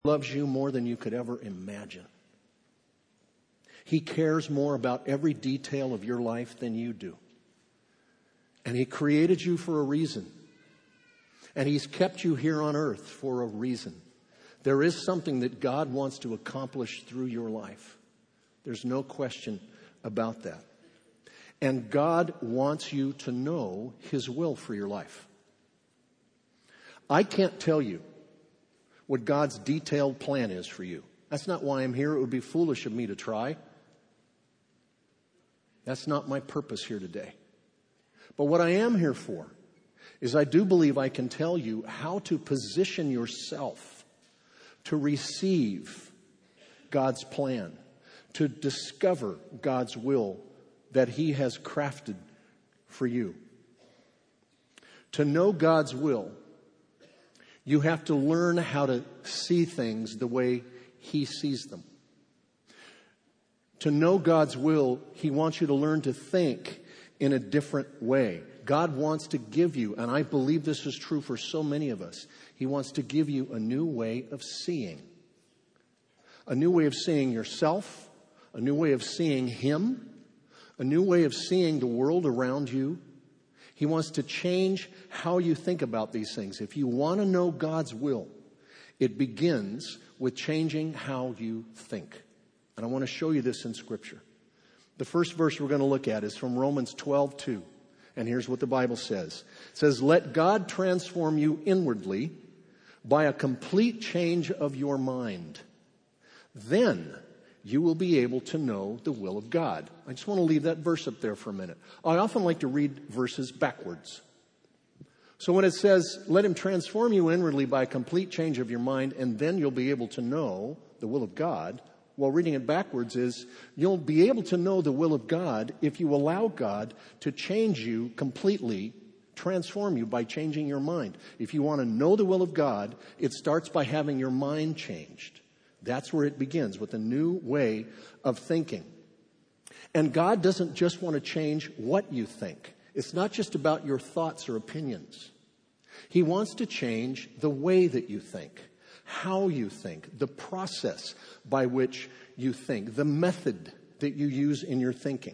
loves you more than you could ever imagine. He cares more about every detail of your life than you do. And He created you for a reason. And He's kept you here on earth for a reason. There is something that God wants to accomplish through your life. There's no question about that. And God wants you to know His will for your life. I can't tell you what God's detailed plan is for you. That's not why I'm here. It would be foolish of me to try. That's not my purpose here today. But what I am here for is I do believe I can tell you how to position yourself to receive God's plan, to discover God's will that He has crafted for you. To know God's will, you have to learn how to see things the way He sees them. To know God's will, He wants you to learn to think in a different way. God wants to give you, and I believe this is true for so many of us, He wants to give you a new way of seeing. A new way of seeing yourself, a new way of seeing Him, a new way of seeing the world around you. He wants to change how you think about these things. If you want to know God's will, it begins with changing how you think. And I want to show you this in Scripture. The first verse we're going to look at is from Romans 12:2. And here's what the Bible says. It says, "Let God transform you inwardly by a complete change of your mind. Then you will be able to know the will of God." I just want to leave that verse up there for a minute. I often like to read verses backwards. So when it says, "Let Him transform you inwardly by a complete change of your mind, and then you'll be able to know the will of God," well, reading it backwards is, you'll be able to know the will of God if you allow God to change you completely, transform you by changing your mind. If you want to know the will of God, it starts by having your mind changed. That's where it begins, with a new way of thinking. And God doesn't just want to change what you think. It's not just about your thoughts or opinions. He wants to change the way that you think, how you think, the process by which you think, the method that you use in your thinking.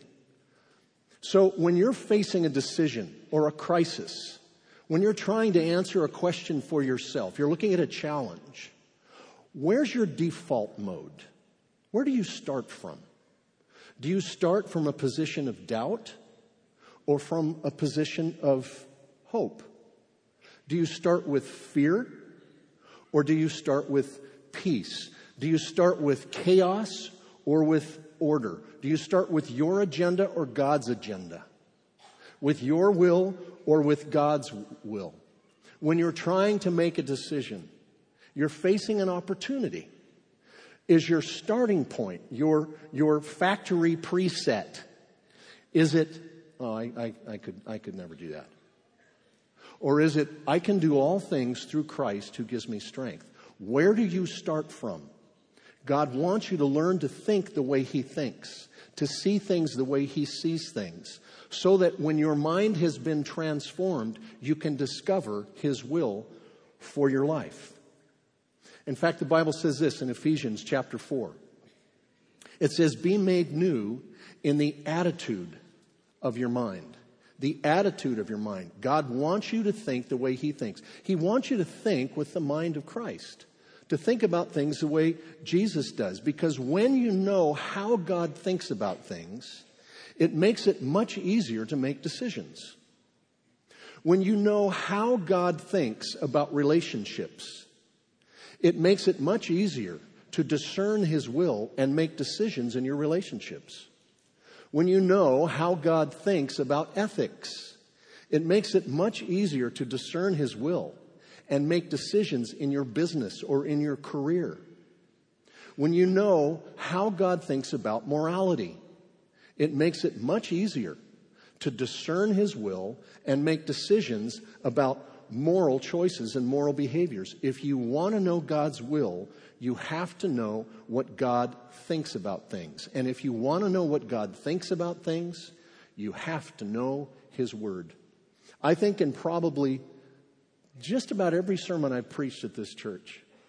So when you're facing a decision or a crisis, when you're trying to answer a question for yourself, you're looking at a challenge, where's your default mode? Where do you start from? Do you start from a position of doubt or from a position of hope? Do you start with fear or do you start with peace? Do you start with chaos or with order? Do you start with your agenda or God's agenda? With your will or with God's will? When you're trying to make a decision, you're facing an opportunity. Is your starting point, your factory preset, is it, I could never do that. Or is it, I can do all things through Christ who gives me strength? Where do you start from? God wants you to learn to think the way He thinks, to see things the way He sees things, so that when your mind has been transformed, you can discover His will for your life. In fact, the Bible says this in Ephesians chapter 4. It says, "Be made new in the attitude of your mind." The attitude of your mind. God wants you to think the way He thinks. He wants you to think with the mind of Christ. To think about things the way Jesus does. Because when you know how God thinks about things, it makes it much easier to make decisions. When you know how God thinks about relationships, it makes it much easier to discern His will and make decisions in your relationships. When you know how God thinks about ethics, it makes it much easier to discern His will and make decisions in your business or in your career. When you know how God thinks about morality, it makes it much easier to discern His will and make decisions about moral choices and moral behaviors. If you want to know God's will, you have to know what God thinks about things. And if you want to know what God thinks about things, you have to know His Word. I think in probably just about every sermon I've preached at this church,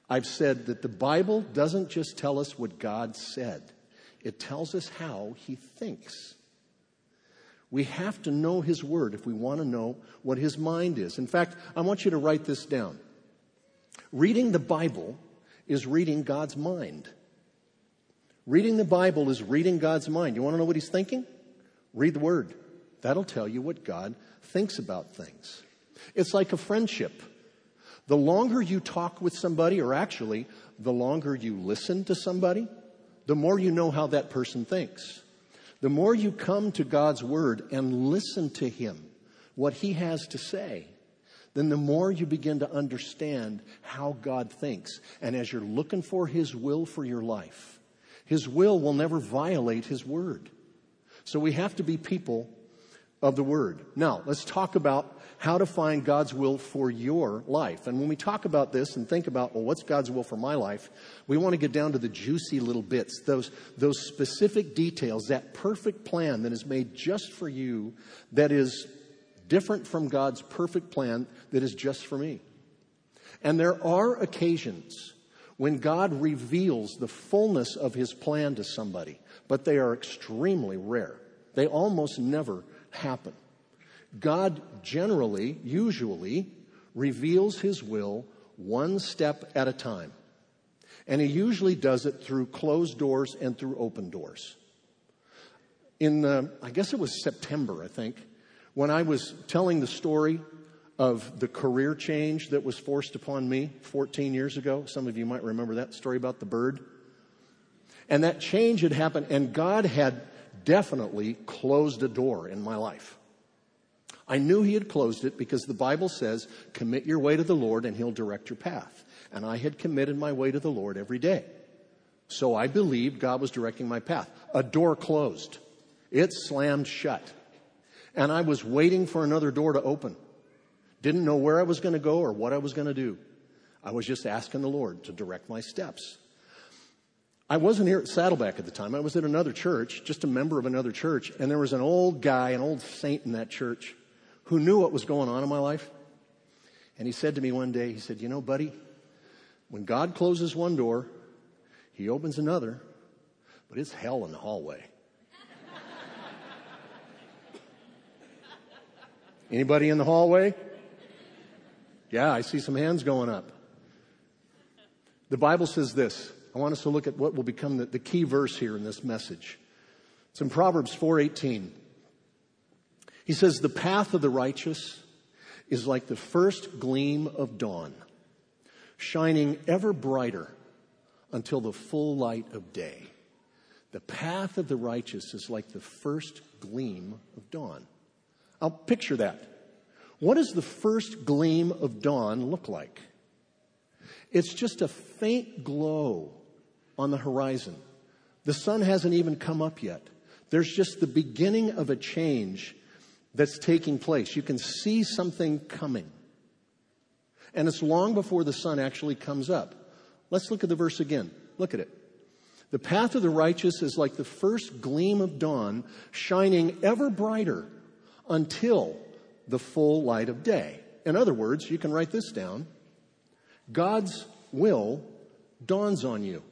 I've said that the Bible doesn't just tell us what God said. It tells us how he thinks. We have to know his word if we want to know what his mind is. In fact, I want you to write this down. Reading the Bible is reading God's mind. Reading the Bible is reading God's mind. You want to know what he's thinking? Read the word. That'll tell you what God thinks about things. It's like a friendship. The longer you talk with somebody, or actually, the longer you listen to somebody, the more you know how that person thinks. The more you come to God's word and listen to him, what he has to say, then the more you begin to understand how God thinks. And as you're looking for his will for your life, his will never violate his word. So we have to be people of the word. Now, let's talk about how to find God's will for your life. And when we talk about this and think about, well, what's God's will for my life? We want to get down to the juicy little bits, those specific details, that perfect plan that is made just for you, that is different from God's perfect plan that is just for me. And there are occasions when God reveals the fullness of his plan to somebody, but they are extremely rare. They almost never happen. God generally, usually, reveals his will one step at a time. And he usually does it through closed doors and through open doors. I guess it was September, I think, when I was telling the story of the career change that was forced upon me 14 years ago. Some of you might remember that story about the bird. And that change had happened, and God had definitely closed a door in my life. I knew he had closed it because the Bible says, commit your way to the Lord and he'll direct your path. And I had committed my way to the Lord every day. So I believed God was directing my path. A door closed. It slammed shut. And I was waiting for another door to open. Didn't know where I was going to go or what I was going to do. I was just asking the Lord to direct my steps. I wasn't here at Saddleback at the time. I was at another church, just a member of another church. And there was an old guy, an old saint in that church, who knew what was going on in my life. And he said to me one day, he said, you know, buddy, when God closes one door, he opens another, but it's hell in the hallway. Anybody in the hallway? Yeah, I see some hands going up. The Bible says this. I want us to look at what will become the key verse here in this message. It's in Proverbs 4:18. He says, the path of the righteous is like the first gleam of dawn, shining ever brighter until the full light of day. The path of the righteous is like the first gleam of dawn. I'll picture that. What does the first gleam of dawn look like? It's just a faint glow on the horizon. The sun hasn't even come up yet. There's just the beginning of a change that's taking place. You can see something coming. And it's long before the sun actually comes up. Let's look at the verse again. Look at it. The path of the righteous is like the first gleam of dawn, shining ever brighter until the full light of day. In other words, you can write this down. God's will dawns on you.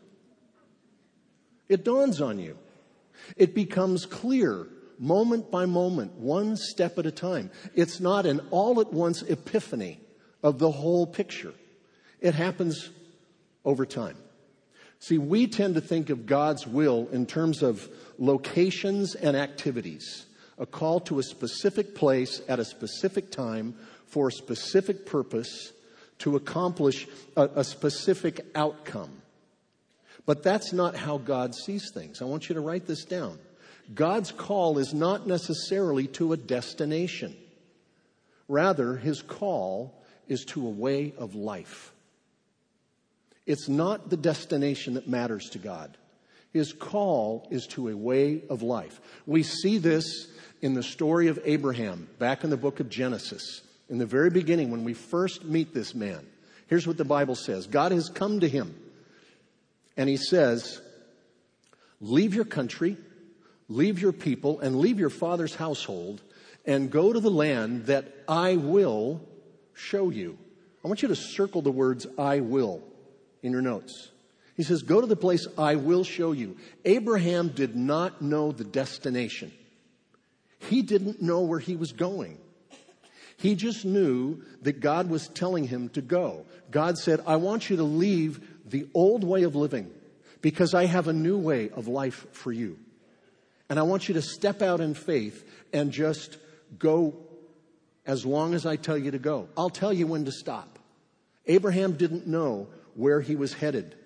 It dawns on you. It becomes clear moment by moment, one step at a time. It's not an all-at-once epiphany of the whole picture. It happens over time. See, we tend to think of God's will in terms of locations and activities, a call to a specific place at a specific time for a specific purpose to accomplish a specific outcome. But that's not how God sees things. I want you to write this down. God's call is not necessarily to a destination. Rather, his call is to a way of life. It's not the destination that matters to God. His call is to a way of life. We see this in the story of Abraham, back in the book of Genesis. In the very beginning, when we first meet this man, here's what the Bible says. God has come to him, and he says, leave your country, leave your people, and leave your father's household, and go to the land that I will show you. I want you to circle the words, I will, in your notes. He says, go to the place I will show you. Abraham did not know the destination. He didn't know where he was going. He just knew that God was telling him to go. God said, I want you to leave the old way of living because I have a new way of life for you. And I want you to step out in faith and just go as long as I tell you to go. I'll tell you when to stop. Abraham didn't know where he was headed.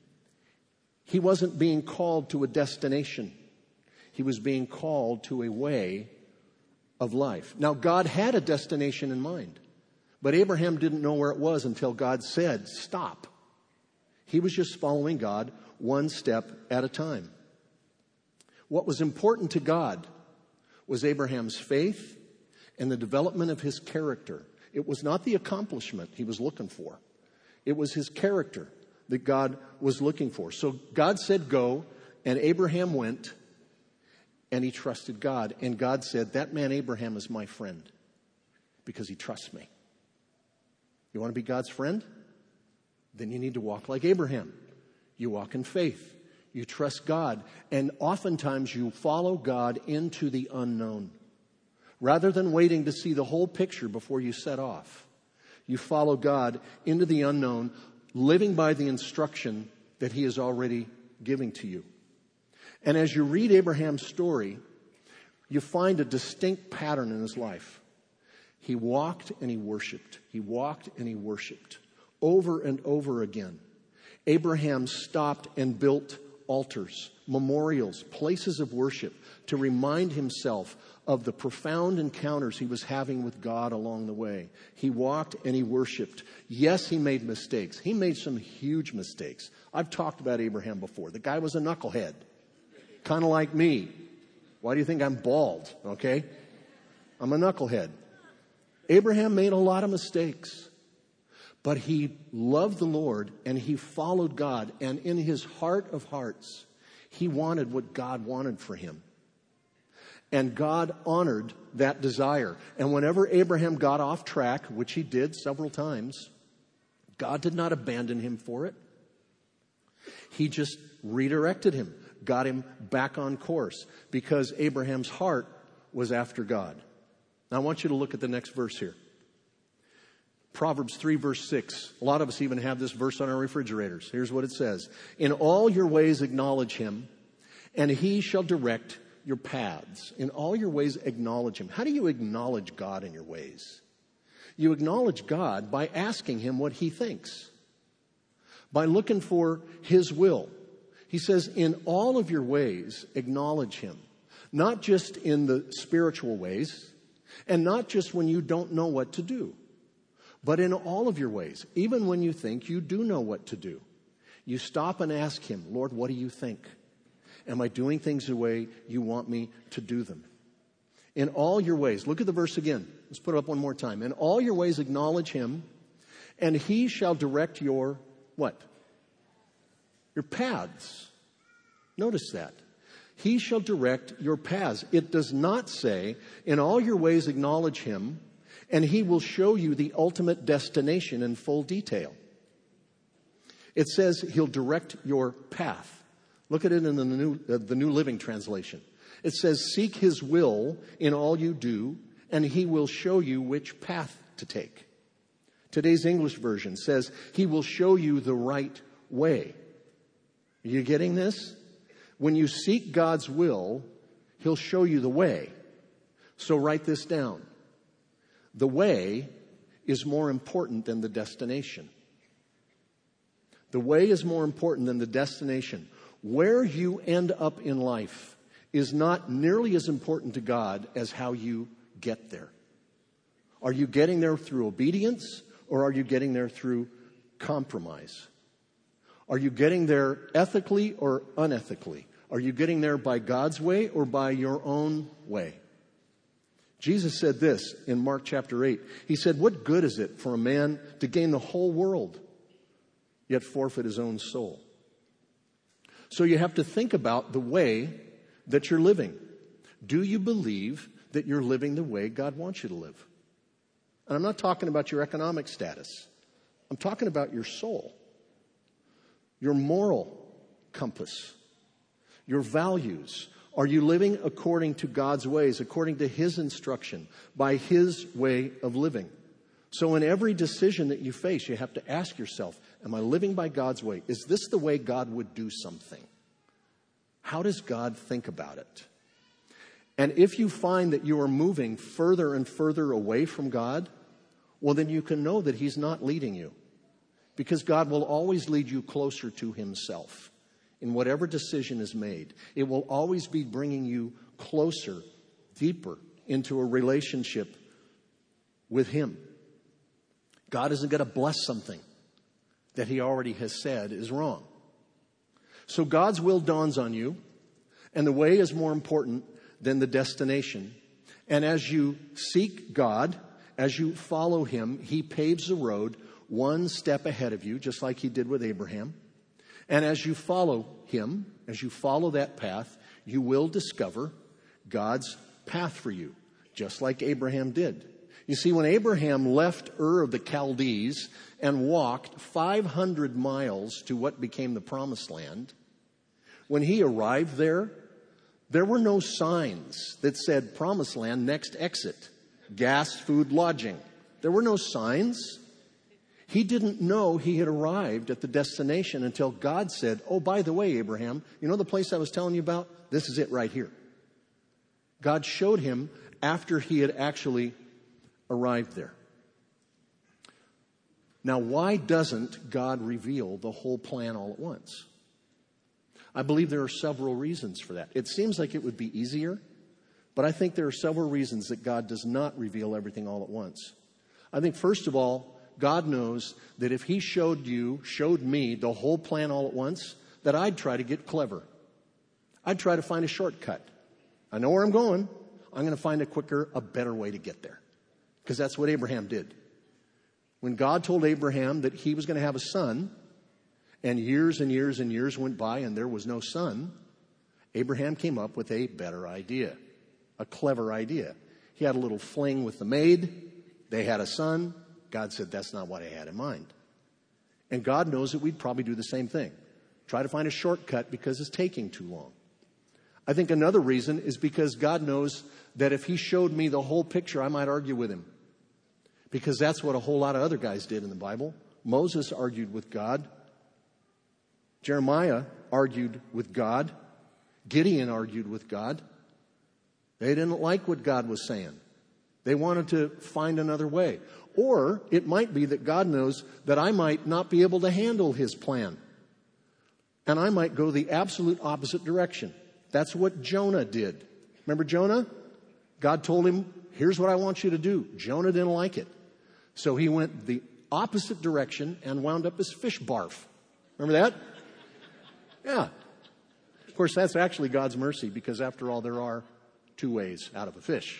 He wasn't being called to a destination. He was being called to a way of life. Now, God had a destination in mind, but Abraham didn't know where it was until God said, stop. He was just following God one step at a time. What was important to God was Abraham's faith and the development of his character. It was not the accomplishment he was looking for. It was his character that God was looking for. So God said go, and Abraham went, and he trusted God. And God said, that man Abraham is my friend because he trusts me. You want to be God's friend? Then you need to walk like Abraham. You walk in faith. You trust God. And oftentimes you follow God into the unknown. Rather than waiting to see the whole picture before you set off, you follow God into the unknown, living by the instruction that he is already giving to you. And as you read Abraham's story, you find a distinct pattern in his life. He walked and he worshiped. He walked and he worshiped over and over again. Abraham stopped and built altars, memorials, places of worship to remind himself of the profound encounters he was having with God along the way. He walked and he worshiped. Yes, he made mistakes. He made some huge mistakes. I've talked about Abraham before. The guy was a knucklehead, kind of like me. Why do you think I'm bald? Okay? I'm a knucklehead. Abraham made a lot of mistakes, but he loved the Lord and he followed God. And in his heart of hearts, he wanted what God wanted for him. And God honored that desire. And whenever Abraham got off track, which he did several times, God did not abandon him for it. He just redirected him, got him back on course, because Abraham's heart was after God. Now I want you to look at the next verse here. Proverbs 3 verse 6. A lot of us even have this verse on our refrigerators. Here's what it says. In all your ways acknowledge him, and he shall direct your paths. In all your ways acknowledge him. How do you acknowledge God in your ways? You acknowledge God by asking him what he thinks, by looking for his will. He says, in all of your ways, acknowledge him. Not just in the spiritual ways, and not just when you don't know what to do, but in all of your ways, even when you think you do know what to do. You stop and ask him, Lord, what do you think? Am I doing things the way you want me to do them? In all your ways, look at the verse again. Let's put it up one more time. In all your ways acknowledge him, and he shall direct your what? Your paths. Notice that. He shall direct your paths. It does not say, in all your ways acknowledge him, and he will show you the ultimate destination in full detail. It says he'll direct your path. Look at it in the New Living Translation. It says, seek his will in all you do, and he will show you which path to take. Today's English version says, he will show you the right way. Are you getting this? When you seek God's will, he'll show you the way. So write this down. The way is more important than the destination. The way is more important than the destination. Where you end up in life is not nearly as important to God as how you get there. Are you getting there through obedience, or are you getting there through compromise? Are you getting there ethically or unethically? Are you getting there by God's way or by your own way? Jesus said this in Mark chapter 8. He said, what good is it for a man to gain the whole world, yet forfeit his own soul? So you have to think about the way that you're living. Do you believe that you're living the way God wants you to live? And I'm not talking about your economic status. I'm talking about your soul. your moral compass, your values. Are you living according to God's ways, according to His instruction, by His way of living? So in every decision that you face, you have to ask yourself, am I living by God's way? Is this the way God would do something? How does God think about it? And if you find that you are moving further and further away from God, well, then you can know that He's not leading you. Because God will always lead you closer to Himself in whatever decision is made. It will always be bringing you closer, deeper into a relationship with Him. God isn't going to bless something that He already has said is wrong. So God's will dawns on you, and the way is more important than the destination. And as you seek God, as you follow Him, He paves the road one step ahead of you, just like He did with Abraham. And as you follow Him, as you follow that path, you will discover God's path for you, just like Abraham did. You see, when Abraham left Ur of the Chaldees and walked 500 miles to what became the Promised Land, when he arrived there, there were no signs that said Promised Land, next exit, gas, food, lodging. There were no signs. He didn't know he had arrived at the destination until God said, oh, by the way, Abraham, you know the place I was telling you about? This is it right here. God showed him after he had actually arrived there. Now, why doesn't God reveal the whole plan all at once? I believe there are several reasons for that. It seems like it would be easier, but I think there are several reasons that God does not reveal everything all at once. I think, first of all, God knows that if He showed me the whole plan all at once, that I'd try to get clever. I'd try to find a shortcut. I know where I'm going. I'm going to find a better way to get there. Because that's what Abraham did. When God told Abraham that he was going to have a son, and years and years and years went by and there was no son, Abraham came up with a better idea, a clever idea. He had a little fling with the maid. They had a son. God said, that's not what I had in mind. And God knows that we'd probably do the same thing. Try to find a shortcut because it's taking too long. I think another reason is because God knows that if He showed me the whole picture, I might argue with Him. Because that's what a whole lot of other guys did in the Bible. Moses argued with God. Jeremiah argued with God. Gideon argued with God. They didn't like what God was saying. They wanted to find another way. Or it might be that God knows that I might not be able to handle His plan. And I might go the absolute opposite direction. That's what Jonah did. Remember Jonah? God told him, here's what I want you to do. Jonah didn't like it. So he went the opposite direction and wound up as fish barf. Remember that? Yeah. Of course, that's actually God's mercy because after all, there are two ways out of a fish.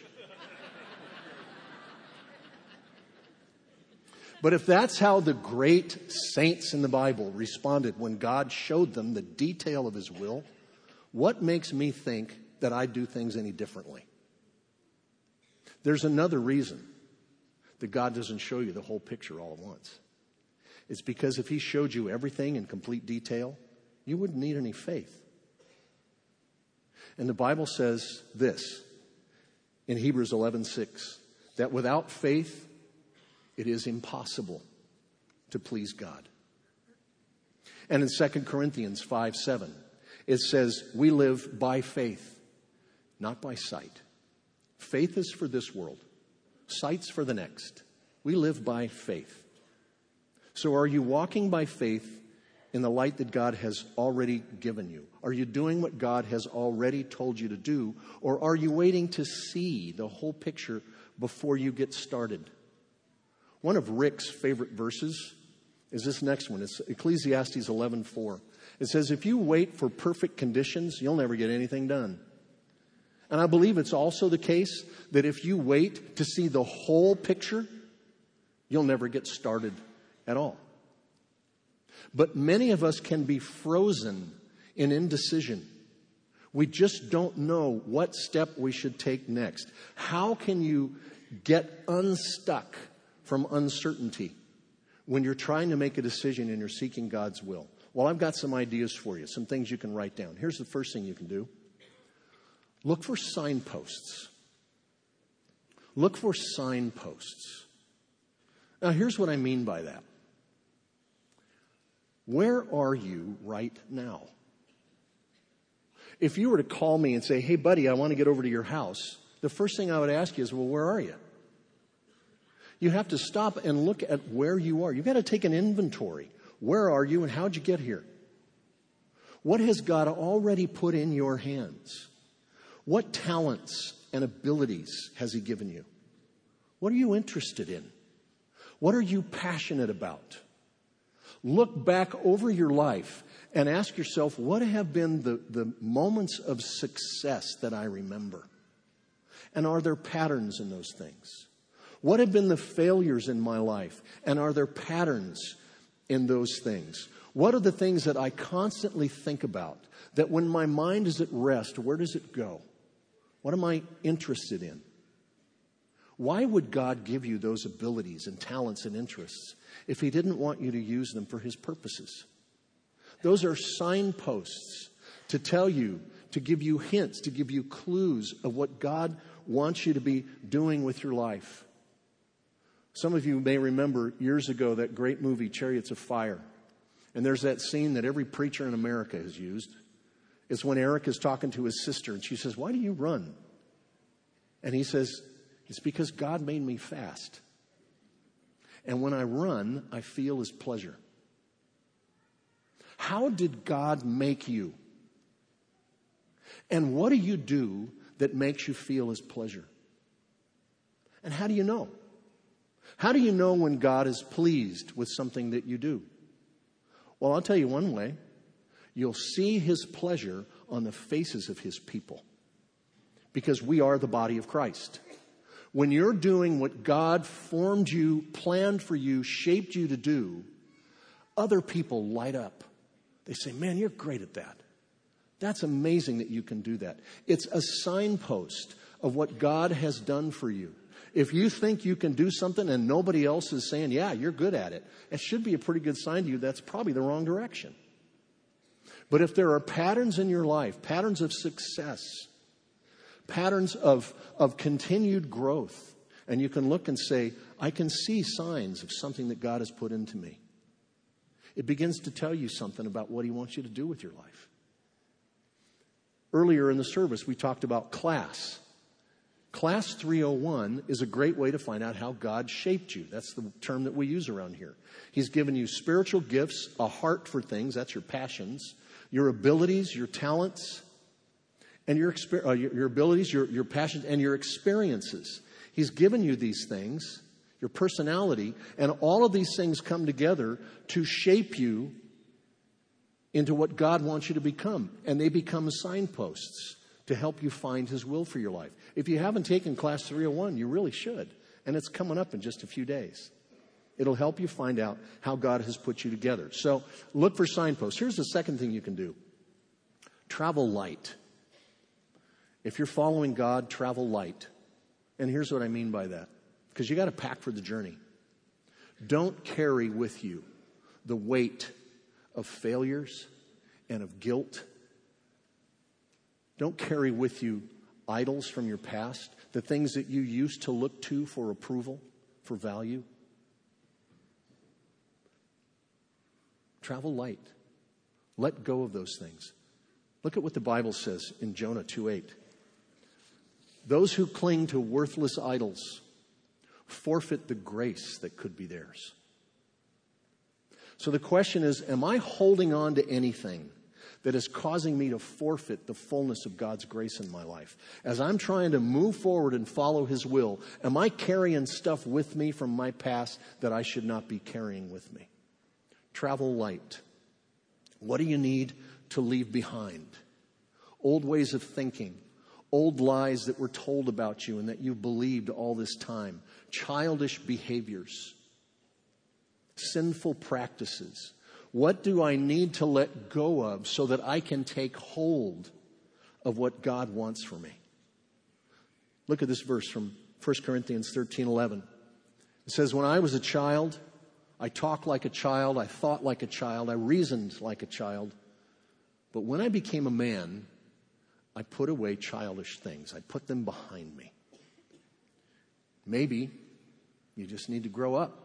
But if that's how the great saints in the Bible responded when God showed them the detail of His will, what makes me think that I do things any differently? There's another reason that God doesn't show you the whole picture all at once. It's because if He showed you everything in complete detail, you wouldn't need any faith. And the Bible says this in Hebrews 11:6, that without faith, it is impossible to please God. And in 2 Corinthians 5:7, it says, we live by faith, not by sight. Faith is for this world. Sight's for the next. We live by faith. So are you walking by faith in the light that God has already given you? Are you doing what God has already told you to do? Or are you waiting to see the whole picture before you get started? One of Rick's favorite verses is this next one. It's Ecclesiastes 11:4. It says, if you wait for perfect conditions, you'll never get anything done. And I believe it's also the case that if you wait to see the whole picture, you'll never get started at all. But many of us can be frozen in indecision. We just don't know what step we should take next. How can you get unstuck from uncertainty when you're trying to make a decision and you're seeking God's will? Well, I've got some ideas for you, some things you can write down. Here's the first thing you can do. Look for signposts. Look for signposts. Now, here's what I mean by that. Where are you right now? If you were to call me and say, hey, buddy, I want to get over to your house, the first thing I would ask you is, well, where are you? You have to stop and look at where you are. You've got to take an inventory. Where are you and how'd you get here? What has God already put in your hands? What talents and abilities has He given you? What are you interested in? What are you passionate about? Look back over your life and ask yourself, what have been the moments of success that I remember? And are there patterns in those things? What have been the failures in my life? And are there patterns in those things? What are the things that I constantly think about? That when my mind is at rest, where does it go? What am I interested in? Why would God give you those abilities and talents and interests if He didn't want you to use them for His purposes? Those are signposts to tell you, to give you hints, to give you clues of what God wants you to be doing with your life. Some of you may remember years ago that great movie, Chariots of Fire. And there's that scene that every preacher in America has used. It's when Eric is talking to his sister and she says, why do you run? And he says, it's because God made me fast. And when I run, I feel His pleasure. How did God make you? And what do you do that makes you feel His pleasure? And how do you know? How do you know when God is pleased with something that you do? Well, I'll tell you one way. You'll see His pleasure on the faces of His people. Because we are the body of Christ. When you're doing what God formed you, planned for you, shaped you to do, other people light up. They say, man, you're great at that. That's amazing that you can do that. It's a signpost of what God has done for you. If you think you can do something and nobody else is saying, yeah, you're good at it, it should be a pretty good sign to you that's probably the wrong direction. But if there are patterns in your life, patterns of success, patterns of continued growth, and you can look and say, I can see signs of something that God has put into me. It begins to tell you something about what He wants you to do with your life. Earlier in the service, we talked about class. Class 301 is a great way to find out how God shaped you. That's the term that we use around here. He's given you spiritual gifts, a heart for things, that's your passions, your abilities, your talents, and your abilities, your passions, and your experiences. He's given you these things, your personality, and all of these things come together to shape you into what God wants you to become. And they become signposts to help you find His will for your life. If you haven't taken Class 301, you really should. And it's coming up in just a few days. It'll help you find out how God has put you together. So look for signposts. Here's the second thing you can do. Travel light. If you're following God, travel light. And here's what I mean by that. Because you got to pack for the journey. Don't carry with you the weight of failures and of guilt. Don't carry with you idols from your past, the things that you used to look to for approval, for value. Travel light. Let go of those things. Look at what the Bible says in Jonah 2:8. Those who cling to worthless idols forfeit the grace that could be theirs. So the question is, am I holding on to anything that is causing me to forfeit the fullness of God's grace in my life? As I'm trying to move forward and follow His will, am I carrying stuff with me from my past that I should not be carrying with me? Travel light. What do you need to leave behind? Old ways of thinking, old lies that were told about you and that you've believed all this time, childish behaviors, sinful practices. What do I need to let go of so that I can take hold of what God wants for me? Look at this verse from 1 Corinthians 13:11. It says, when I was a child, I talked like a child. I thought like a child. I reasoned like a child. But when I became a man, I put away childish things. I put them behind me. Maybe you just need to grow up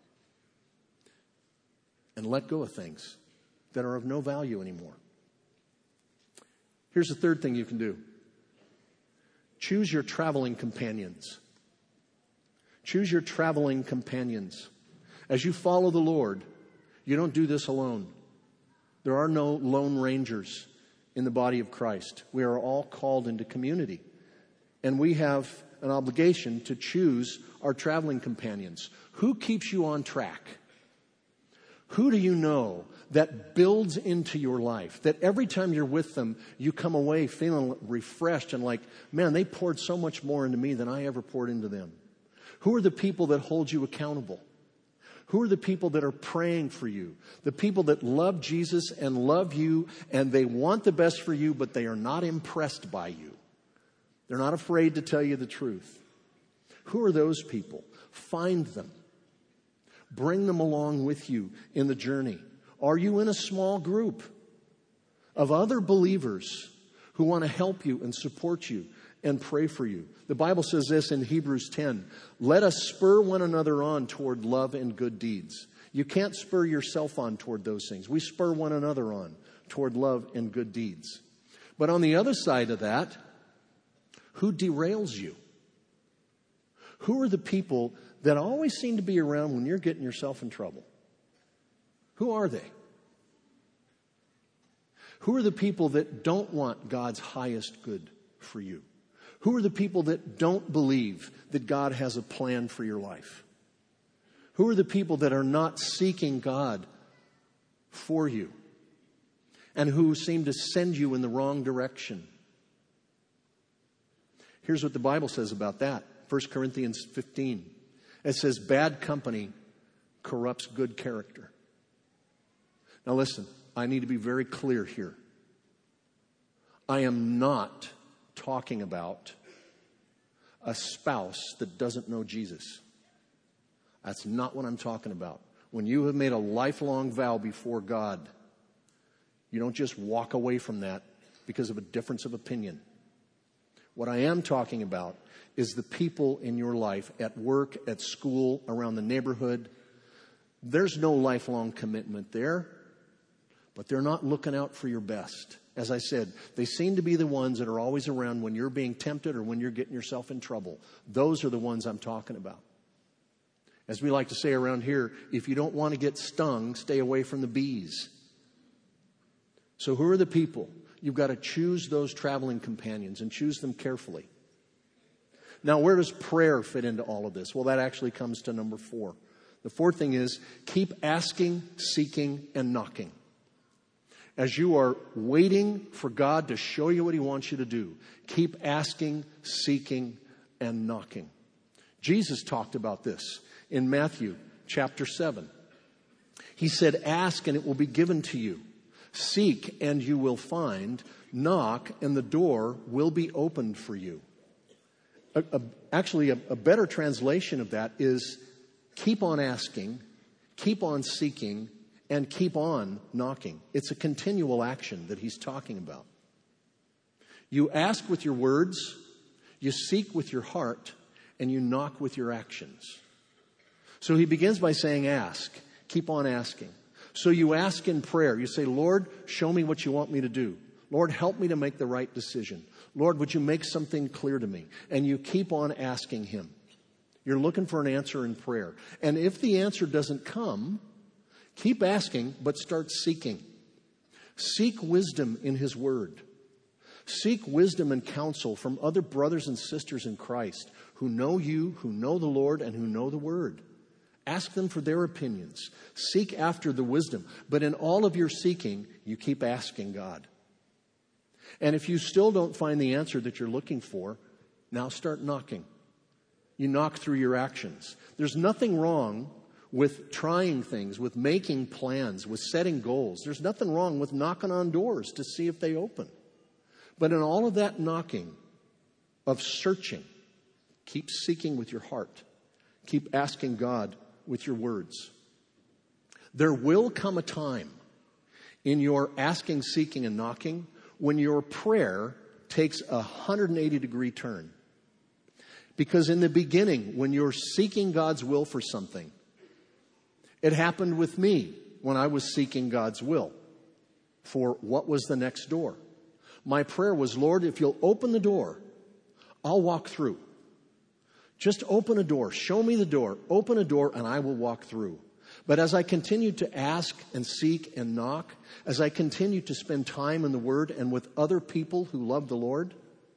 and let go of things that are of no value anymore. Here's the third thing you can do. Choose your traveling companions. Choose your traveling companions. As you follow the Lord, you don't do this alone. There are no lone rangers in the body of Christ. We are all called into community. And we have an obligation to choose our traveling companions. Who keeps you on track? Who do you know that builds into your life? That every time you're with them, you come away feeling refreshed and like, man, they poured so much more into me than I ever poured into them. Who are the people that hold you accountable? Who are the people that are praying for you? The people that love Jesus and love you, and they want the best for you, but they are not impressed by you. They're not afraid to tell you the truth. Who are those people? Find them. Bring them along with you in the journey. Are you in a small group of other believers who want to help you and support you and pray for you? The Bible says this in Hebrews 10, let us spur one another on toward love and good deeds. You can't spur yourself on toward those things. We spur one another on toward love and good deeds. But on the other side of that, who derails you? Who are the people that always seem to be around when you're getting yourself in trouble? Who are they? Who are the people that don't want God's highest good for you? Who are the people that don't believe that God has a plan for your life? Who are the people that are not seeking God for you and who seem to send you in the wrong direction? Here's what the Bible says about that. 1 Corinthians 15. It says, bad company corrupts good character. Now listen, I need to be very clear here. I am not talking about a spouse that doesn't know Jesus. That's not what I'm talking about. When you have made a lifelong vow before God, you don't just walk away from that because of a difference of opinion. What I am talking about is the people in your life, at work, at school, around the neighborhood. There's no lifelong commitment there, but they're not looking out for your best. As I said, they seem to be the ones that are always around when you're being tempted or when you're getting yourself in trouble. Those are the ones I'm talking about. As we like to say around here, if you don't want to get stung, stay away from the bees. So who are the people? You've got to choose those traveling companions and choose them carefully. Now, where does prayer fit into all of this? Well, that actually comes to number 4. The fourth thing is keep asking, seeking, and knocking. As you are waiting for God to show you what He wants you to do, keep asking, seeking, and knocking. Jesus talked about this in Matthew chapter 7. He said, ask and it will be given to you. Seek and you will find. Knock and the door will be opened for you. Actually, a better translation of that is keep on asking, keep on seeking, and keep on knocking. It's a continual action that he's talking about. You ask with your words, you seek with your heart, and you knock with your actions. So he begins by saying ask. Keep on asking. So you ask in prayer. You say, Lord, show me what you want me to do. Lord, help me to make the right decision. Lord, would you make something clear to me? And you keep on asking him. You're looking for an answer in prayer. And if the answer doesn't come, keep asking, but start seeking. Seek wisdom in his word. Seek wisdom and counsel from other brothers and sisters in Christ who know you, who know the Lord, and who know the word. Ask them for their opinions. Seek after the wisdom. But in all of your seeking, you keep asking God. And if you still don't find the answer that you're looking for, now start knocking. You knock through your actions. There's nothing wrong with trying things, with making plans, with setting goals. There's nothing wrong with knocking on doors to see if they open. But in all of that knocking, of searching, keep seeking with your heart. Keep asking God with your words. There will come a time in your asking, seeking, and knocking when your prayer takes a 180-degree turn. Because in the beginning, when you're seeking God's will for something, it happened with me when I was seeking God's will for what was the next door. My prayer was, Lord, if you'll open the door, I'll walk through. Just open a door. Show me the door. Open a door and I will walk through. But as I continued to ask and seek and knock, as I continued to spend time in the Word and with other people who love the Lord,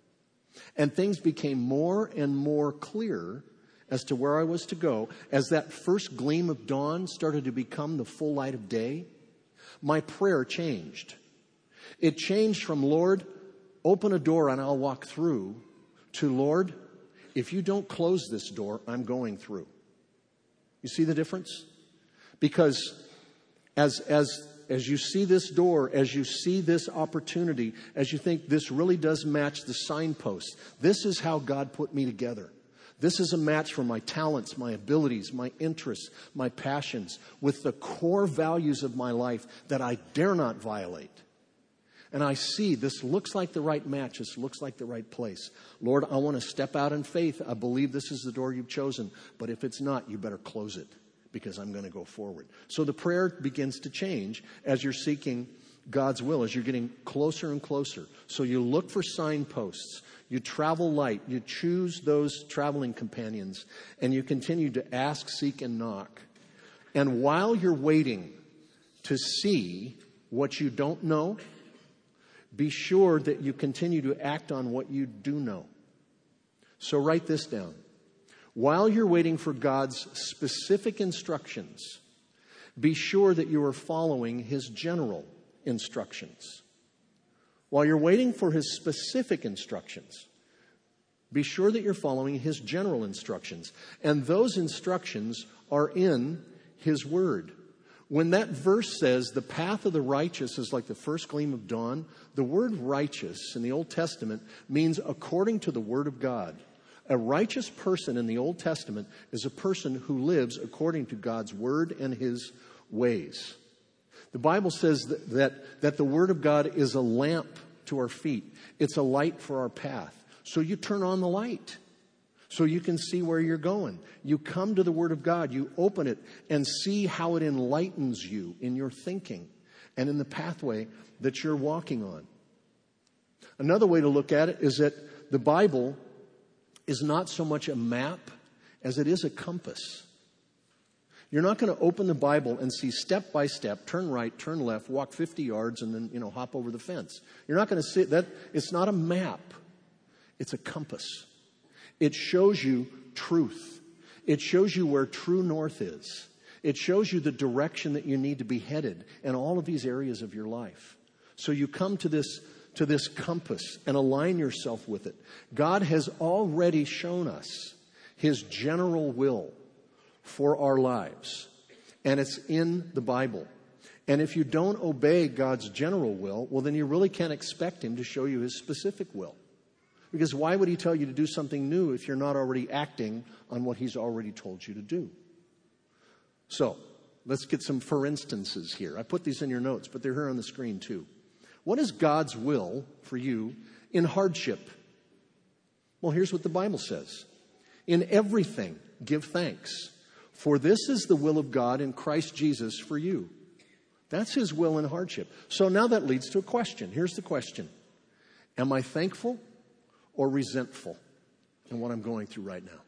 and things became more and more clear as to where I was to go, as that first gleam of dawn started to become the full light of day, my prayer changed. It changed from, Lord, open a door and I'll walk through, to, Lord, if you don't close this door, I'm going through. You see the difference? Because as you see this door, as you see this opportunity, as you think this really does match the signpost, this is how God put me together. This is a match for my talents, my abilities, my interests, my passions, with the core values of my life that I dare not violate. And I see this looks like the right match. This looks like the right place. Lord, I want to step out in faith. I believe this is the door you've chosen. But if it's not, you better close it, because I'm going to go forward. So the prayer begins to change as you're seeking God's will, as you're getting closer and closer. So you look for signposts. You travel light. You choose those traveling companions. And you continue to ask, seek, and knock. And while you're waiting to see what you don't know, be sure that you continue to act on what you do know. So write this down. While you're waiting for God's specific instructions, be sure that you are following His general instructions. While you're waiting for His specific instructions, be sure that you're following His general instructions. And those instructions are in His Word. When that verse says the path of the righteous is like the first gleam of dawn, the word righteous in the Old Testament means according to the Word of God. A righteous person in the Old Testament is a person who lives according to God's Word and His ways. The Bible says that the Word of God is a lamp to our feet. It's a light for our path. So you turn on the light so you can see where you're going. You come to the Word of God, you open it, and see how it enlightens you in your thinking and in the pathway that you're walking on. Another way to look at it is that the Bible is not so much a map as it is a compass. You're not going to open the Bible and see step by step, turn right, turn left, walk 50 yards, and then, hop over the fence. You're not going to see that. It's not a map. It's a compass. It shows you truth. It shows you where true north is. It shows you the direction that you need to be headed in all of these areas of your life. So you come to this compass and align yourself with it. God has already shown us His general will for our lives. And it's in the Bible. And if you don't obey God's general will, well, then you really can't expect Him to show you His specific will. Because why would He tell you to do something new if you're not already acting on what He's already told you to do? So, let's get some for instances here. I put these in your notes, but they're here on the screen too. What is God's will for you in hardship? Well, here's what the Bible says. In everything, give thanks, for this is the will of God in Christ Jesus for you. That's His will in hardship. So now that leads to a question. Here's the question. Am I thankful or resentful in what I'm going through right now?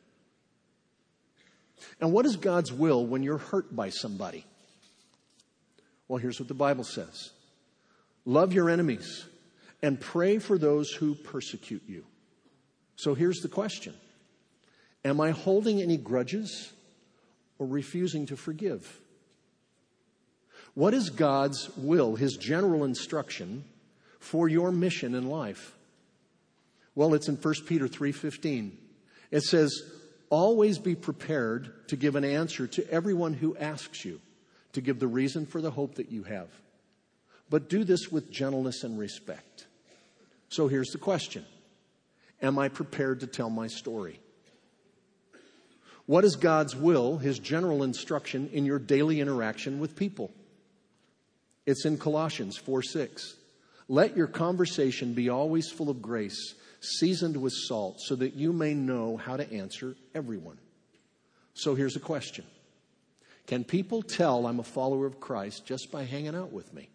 And what is God's will when you're hurt by somebody? Well, here's what the Bible says. Love your enemies and pray for those who persecute you. So here's the question. Am I holding any grudges or refusing to forgive? What is God's will, His general instruction for your mission in life? Well, it's in 1 Peter 3:15. It says, always be prepared to give an answer to everyone who asks you, to give the reason for the hope that you have. But do this with gentleness and respect. So here's the question. Am I prepared to tell my story? What is God's will, His general instruction in your daily interaction with people? It's in Colossians 4:6. Let your conversation be always full of grace, seasoned with salt, so that you may know how to answer everyone. So here's a question. Can people tell I'm a follower of Christ just by hanging out with me?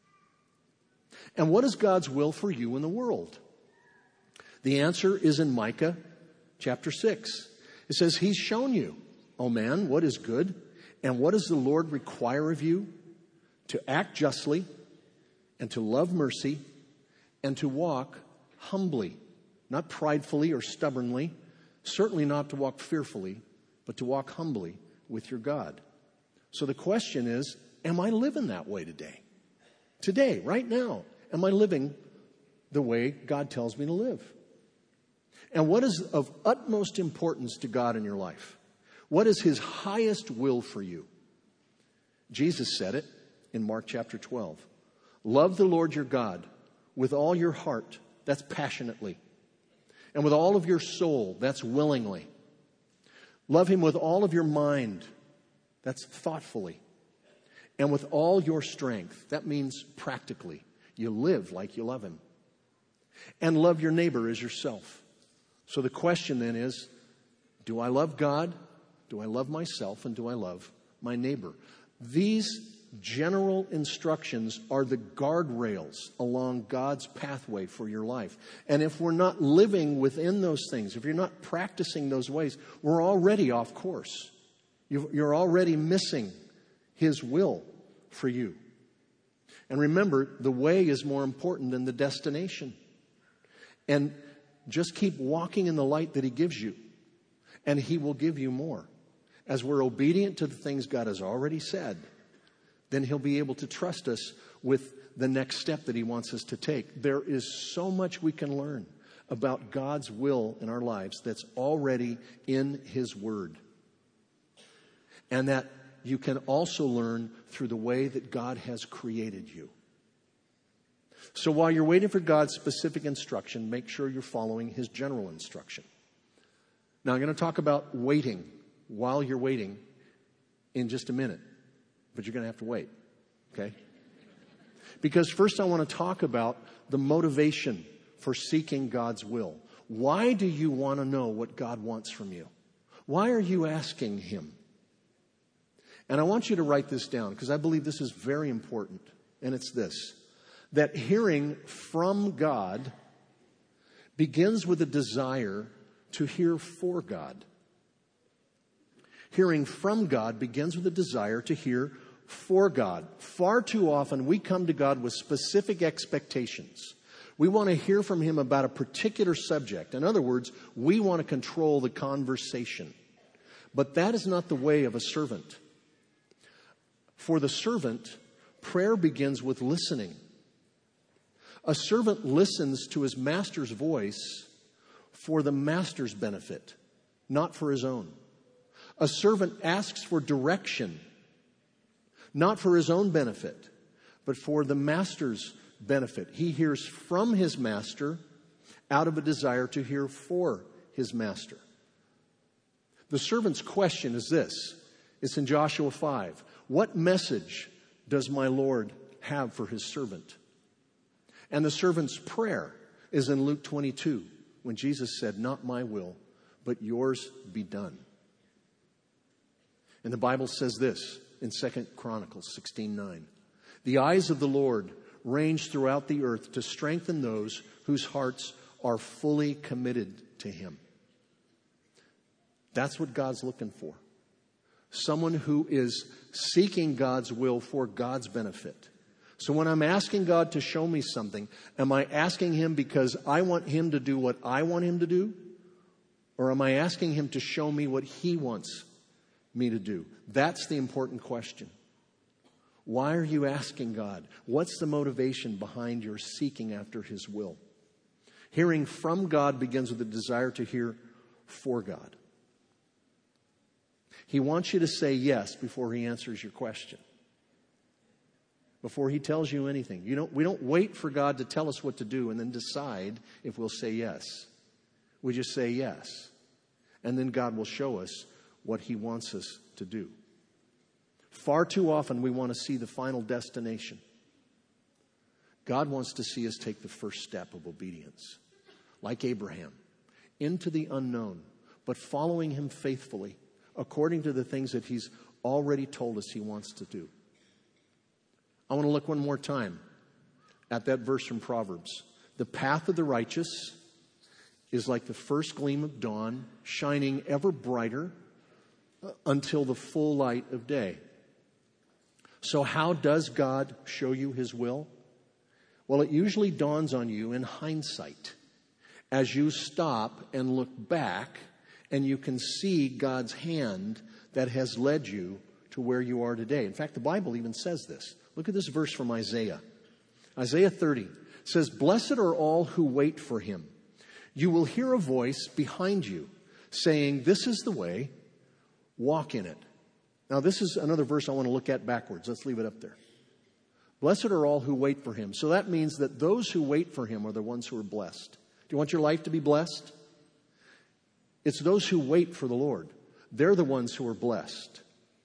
And what is God's will for you in the world? The answer is in Micah chapter 6. It says, He's shown you, O man, what is good, and what does the Lord require of you? To act justly, and to love mercy, and to walk humbly, not pridefully or stubbornly, certainly not to walk fearfully, but to walk humbly with your God. So the question is, am I living that way today? Today, right now, am I living the way God tells me to live? And what is of utmost importance to God in your life? What is His highest will for you? Jesus said it in Mark chapter 12. Love the Lord your God with all your heart, that's passionately, and with all of your soul, that's willingly. Love Him with all of your mind, that's thoughtfully, and with all your strength, that means practically. You live like you love Him. And love your neighbor as yourself. So the question then is, do I love God? Do I love myself? And do I love my neighbor? These general instructions are the guardrails along God's pathway for your life. And if we're not living within those things, if you're not practicing those ways, we're already off course. You're already missing His will for you. And remember, the way is more important than the destination. And just keep walking in the light that He gives you, and He will give you more. As we're obedient to the things God has already said, then He'll be able to trust us with the next step that He wants us to take. There is so much we can learn about God's will in our lives that's already in His Word. And that you can also learn through the way that God has created you. So while you're waiting for God's specific instruction, make sure you're following His general instruction. Now I'm going to talk about waiting while you're waiting in just a minute. But you're going to have to wait, okay? Because first I want to talk about the motivation for seeking God's will. Why do you want to know what God wants from you? Why are you asking Him? And I want you to write this down because I believe this is very important. And it's this, that hearing from God begins with a desire to hear for God. Hearing from God begins with a desire to hear for God. Far too often we come to God with specific expectations. We want to hear from Him about a particular subject. In other words, we want to control the conversation. But that is not the way of a servant. For the servant, prayer begins with listening. A servant listens to his master's voice for the master's benefit, not for his own. A servant asks for direction, not for his own benefit, but for the master's benefit. He hears from his master out of a desire to hear for his master. The servant's question is this. It's in Joshua 5. What message does my Lord have for His servant? And the servant's prayer is in Luke 22, when Jesus said, not my will, but yours be done. And the Bible says this in 2 Chronicles 16:9. The eyes of the Lord range throughout the earth to strengthen those whose hearts are fully committed to Him. That's what God's looking for. Someone who is seeking God's will for God's benefit. So when I'm asking God to show me something, am I asking Him because I want Him to do what I want Him to do? Or am I asking Him to show me what He wants me to do? That's the important question. Why are you asking God? What's the motivation behind your seeking after His will? Hearing from God begins with a desire to hear for God. He wants you to say yes before He answers your question. Before He tells you anything. We don't wait for God to tell us what to do and then decide if we'll say yes. We just say yes. And then God will show us what he wants us to do. Far too often we want to see the final destination. God wants to see us take the first step of obedience, like Abraham, into the unknown, but following him faithfully according to the things that he's already told us he wants to do. I want to look one more time at that verse from Proverbs. The path of the righteous is like the first gleam of dawn, shining ever brighter until the full light of day. So how does God show you his will? Well, it usually dawns on you in hindsight as you stop and look back and you can see God's hand that has led you to where you are today. In fact, the Bible even says this. Look at this verse from Isaiah. Isaiah 30 says, "Blessed are all who wait for him. You will hear a voice behind you saying, 'This is the way, walk in it.'" Now, this is another verse I want to look at backwards. Let's leave it up there. Blessed are all who wait for him. So that means that those who wait for him are the ones who are blessed. Do you want your life to be blessed? It's those who wait for the Lord. They're the ones who are blessed.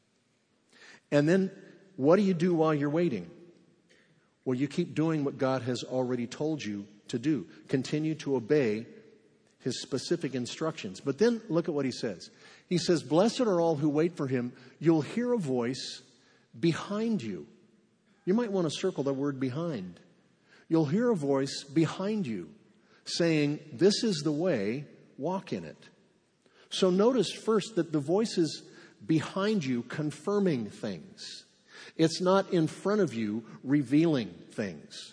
And then what do you do while you're waiting? Well, you keep doing what God has already told you to do. Continue to obey his specific instructions. But then look at what he says. He says, "Blessed are all who wait for him. You'll hear a voice behind you." You might want to circle the word behind. You'll hear a voice behind you saying, "This is the way, walk in it." So notice first that the voice is behind you confirming things. It's not in front of you revealing things.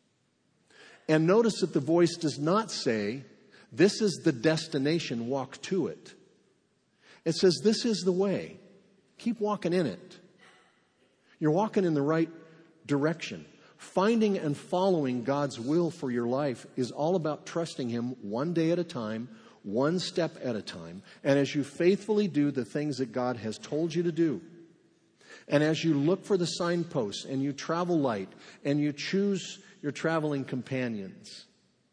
And notice that the voice does not say, "This is the destination, walk to it." It says, "This is the way. Keep walking in it." You're walking in the right direction. Finding and following God's will for your life is all about trusting him one day at a time, one step at a time. And as you faithfully do the things that God has told you to do, and as you look for the signposts and you travel light and you choose your traveling companions,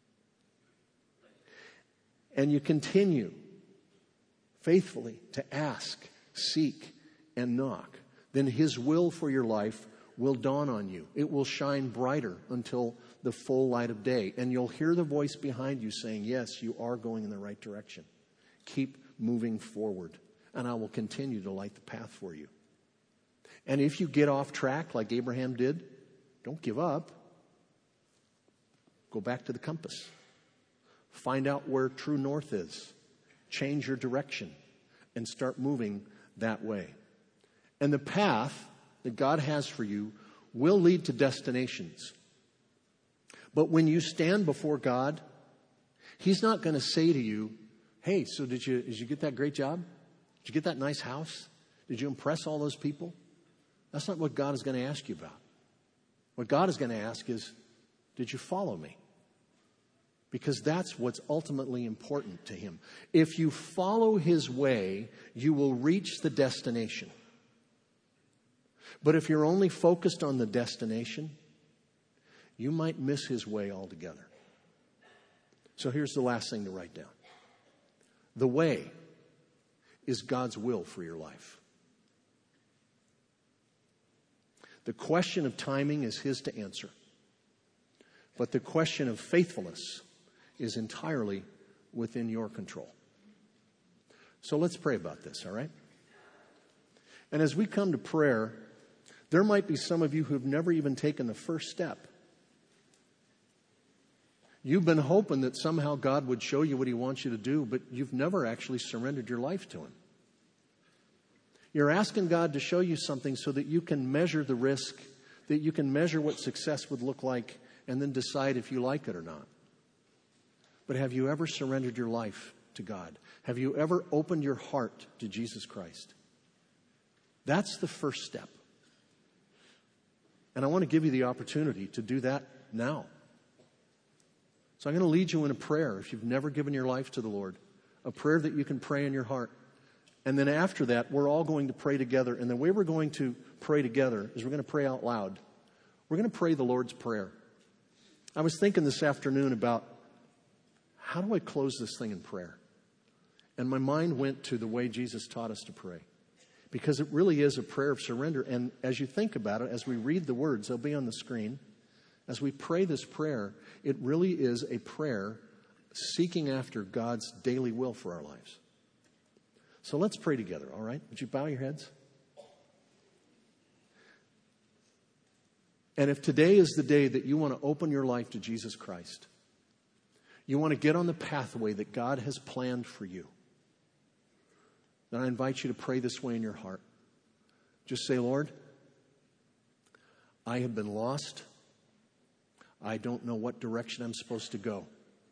and you continue faithfully to ask, seek, and knock, then his will for your life will dawn on you. It will shine brighter until the full light of day. And you'll hear the voice behind you saying, "Yes, you are going in the right direction. Keep moving forward, and I will continue to light the path for you." And if you get off track like Abraham did, don't give up. Go back to the compass. Find out where true north is. Change your direction and start moving that way. And the path that God has for you will lead to destinations. But when you stand before God, he's not going to say to you, "Hey, so did you get that great job? Did you get that nice house? Did you impress all those people?" That's not what God is going to ask you about. What God is going to ask is, "Did you follow me?" Because that's what's ultimately important to him. If you follow his way, you will reach the destination. But if you're only focused on the destination, you might miss his way altogether. So here's the last thing to write down. The way is God's will for your life. The question of timing is his to answer. But the question of faithfulness is entirely within your control. So let's pray about this, all right? And as we come to prayer, there might be some of you who've never even taken the first step. You've been hoping that somehow God would show you what he wants you to do, but you've never actually surrendered your life to him. You're asking God to show you something so that you can measure the risk, that you can measure what success would look like, and then decide if you like it or not. But have you ever surrendered your life to God? Have you ever opened your heart to Jesus Christ? That's the first step. And I want to give you the opportunity to do that now. So I'm going to lead you in a prayer if you've never given your life to the Lord, a prayer that you can pray in your heart. And then after that, we're all going to pray together. And the way we're going to pray together is we're going to pray out loud. We're going to pray the Lord's Prayer. I was thinking this afternoon about how do I close this thing in prayer? And my mind went to the way Jesus taught us to pray. Because it really is a prayer of surrender. And as you think about it, as we read the words, they'll be on the screen. As we pray this prayer, it really is a prayer seeking after God's daily will for our lives. So let's pray together, all right? Would you bow your heads? And if today is the day that you want to open your life to Jesus Christ, you want to get on the pathway that God has planned for you, then I invite you to pray this way in your heart. Just say, Lord, I have been lost. I don't know what direction I'm supposed to go.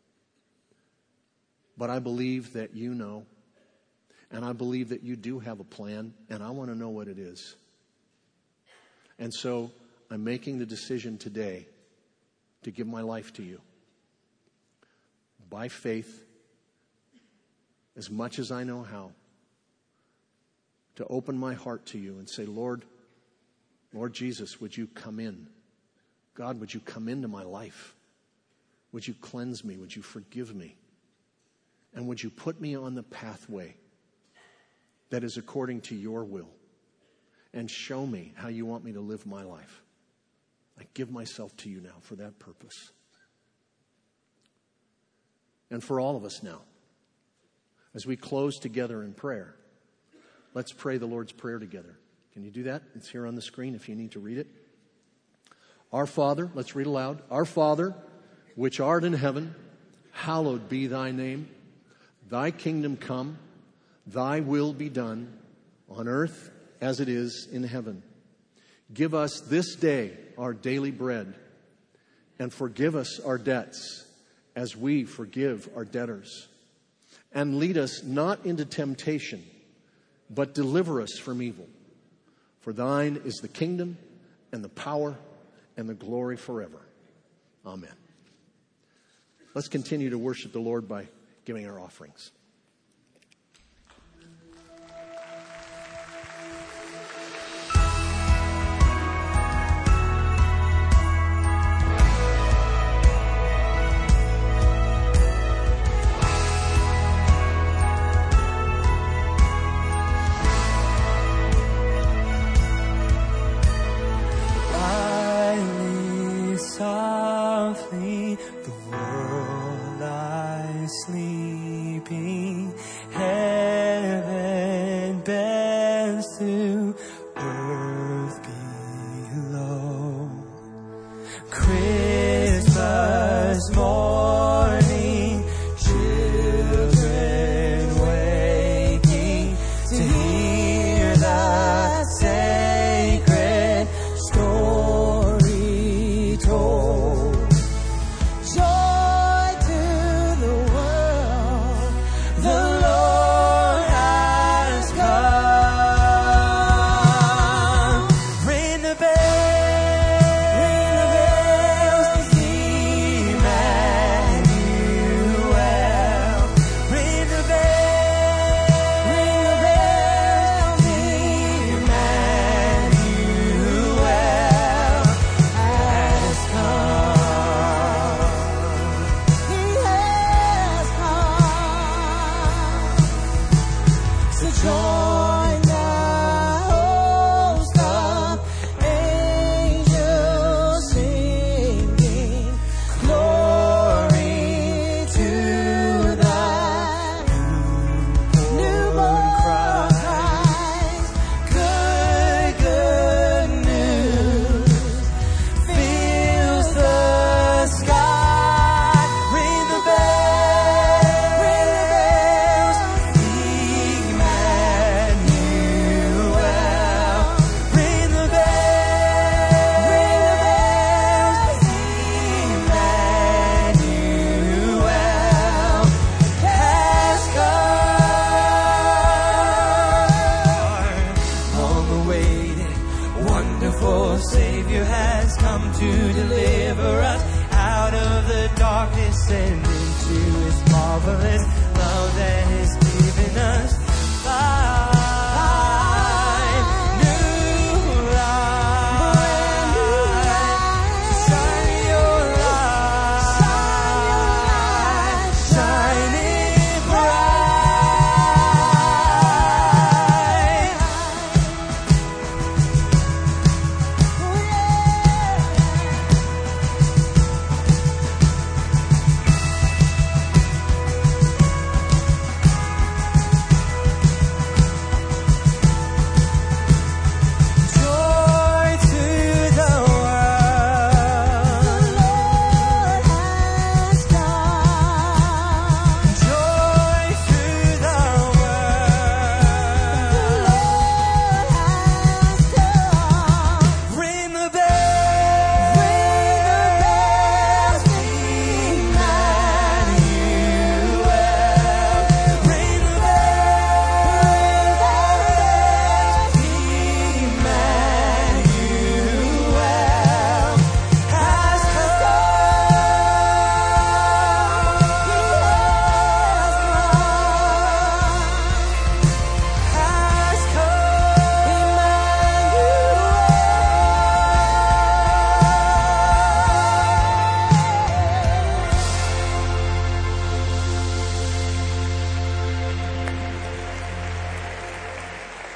But I believe that you know. And I believe that you do have a plan. And I want to know what it is. And so I'm making the decision today to give my life to you. By faith, as much as I know how, to open my heart to you and say, Lord Jesus, would you come in? God, would you come into my life? Would you cleanse me? Would you forgive me? And would you put me on the pathway that is according to your will? And show me how you want me to live my life. I give myself to you now for that purpose. And for all of us now, as we close together in prayer, let's pray the Lord's Prayer together. Can you do that? It's here on the screen if you need to read it. Our Father, let's read aloud. Our Father, which art in heaven, hallowed be thy name. Thy kingdom come, thy will be done, on earth as it is in heaven. Give us this day our daily bread, and forgive us our debts as we forgive our debtors. And lead us not into temptation, but deliver us from evil. For thine is the kingdom and the power and the glory forever. Amen. Let's continue to worship the Lord by giving our offerings.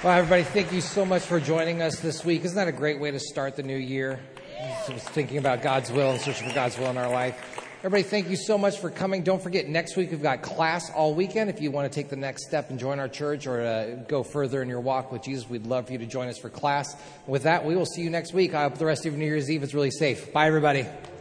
Well, everybody, thank you so much for joining us this week. Isn't that a great way to start the new year? Just thinking about God's will and searching for God's will in our life. Everybody, thank you so much for coming. Don't forget, next week we've got class all weekend. If you want to take the next step and join our church or go further in your walk with Jesus, we'd love for you to join us for class. With that, we will see you next week. I hope the rest of your New Year's Eve is really safe. Bye, everybody.